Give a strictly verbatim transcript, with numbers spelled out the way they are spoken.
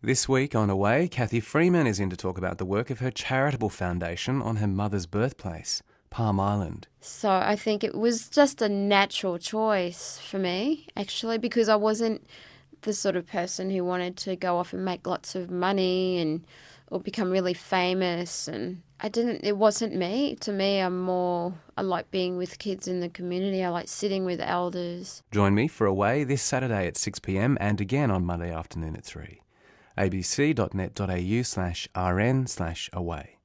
This week on Away, Kathy Freeman is in to talk about the work of her charitable foundation on her mother's birthplace, Palm Island. So I think it was just a natural choice for me, actually, because I wasn't the sort of person who wanted to go off and make lots of money and or become really famous. And I didn't, it wasn't me. To me, I'm more, I like being with kids in the community. I like sitting with elders. Join me for Away this Saturday at six p.m. and again on Monday afternoon at three. abc.net.au slash rn slash away.